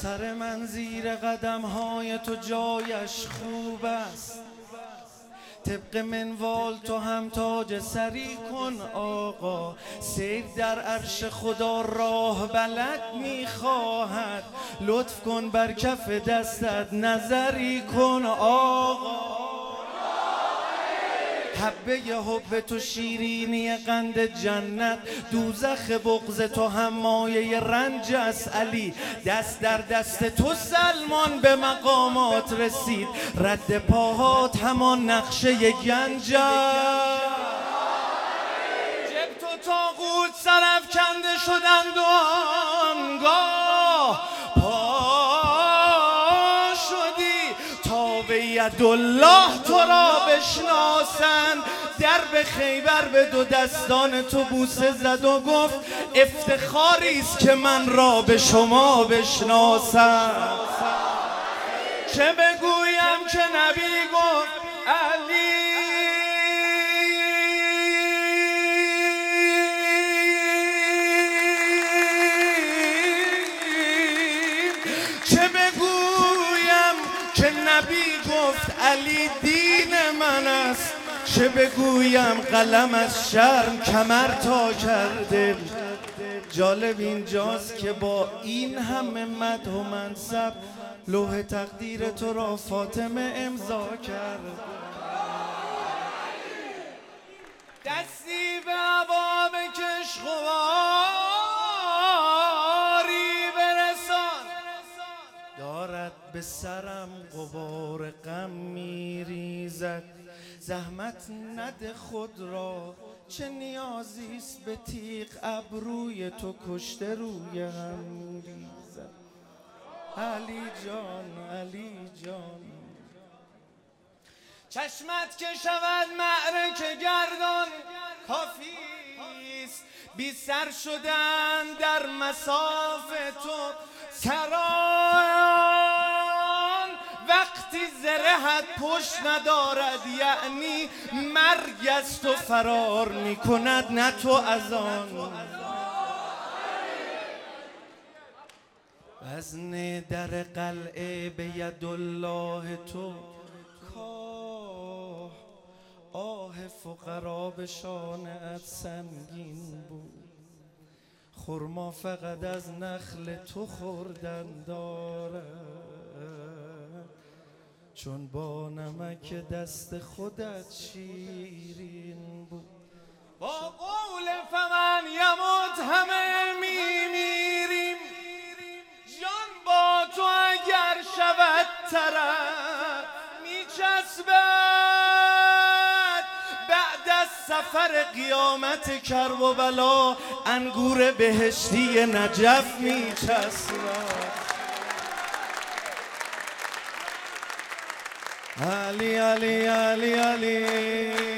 سر من زیر قدم های تو جایش خوب است، طبق منوال تو هم تاج سری کن آقا. سیر در عرش خدا راه بلد میخواهد، لطف کن بر کف دستت نظری کن آقا. حبه حب تو شیرینی قند جنت، دوزخ بغض تو هم مایه رنج است علی. دست در دست تو سلمان به مقامات رسید، رد پاهات همان نقشه گنج است. جب تو طاغوت سرافکنده شدند و آنگاه پا شدی تا به یدالله تو را بشناسند. در به خیبر به دو دستان تو بوسه زد و گفت افتخاری است که من را به شما بشناسم. چه بگویم که نبی گفت علی، چه بگویم که نبی گفت علی دین من است، چه بگویم قلم از شرم کمر تا کرده. جالب اینجاست که با این همه مدح و منصب لوح تقدیر تو را فاطمه امضا کرد. دستی به هوا بکش غباری برسان، دارد به سرم غبار غم میریزد. زحمت نده خود را، چه نیازی است به تیغ ابروی تو کشته روی هم میریزد. علی جان علی جان، چشمت که شود معرکه گردان کافیست. بی سر شدن در مصاف تو سران، وقتی زرهت پشت ندارد یعنی مرگ از تو فرار می کند نه تو از آن. وزن در قلعه به یدالله تو کاه، آه فقرا به شانه‌ات سنگین بود. خرما فقط از نخل تو خوردن دارد، چون با نمک دست خودت شیرین بود. با قول فمن یموت همه میمیریم، جان با تو اگر شود طرف میچسبد. بعد از سفر قیامت کرب و بلا انگور بهشتی نجف میچسبد. علی علی علی علی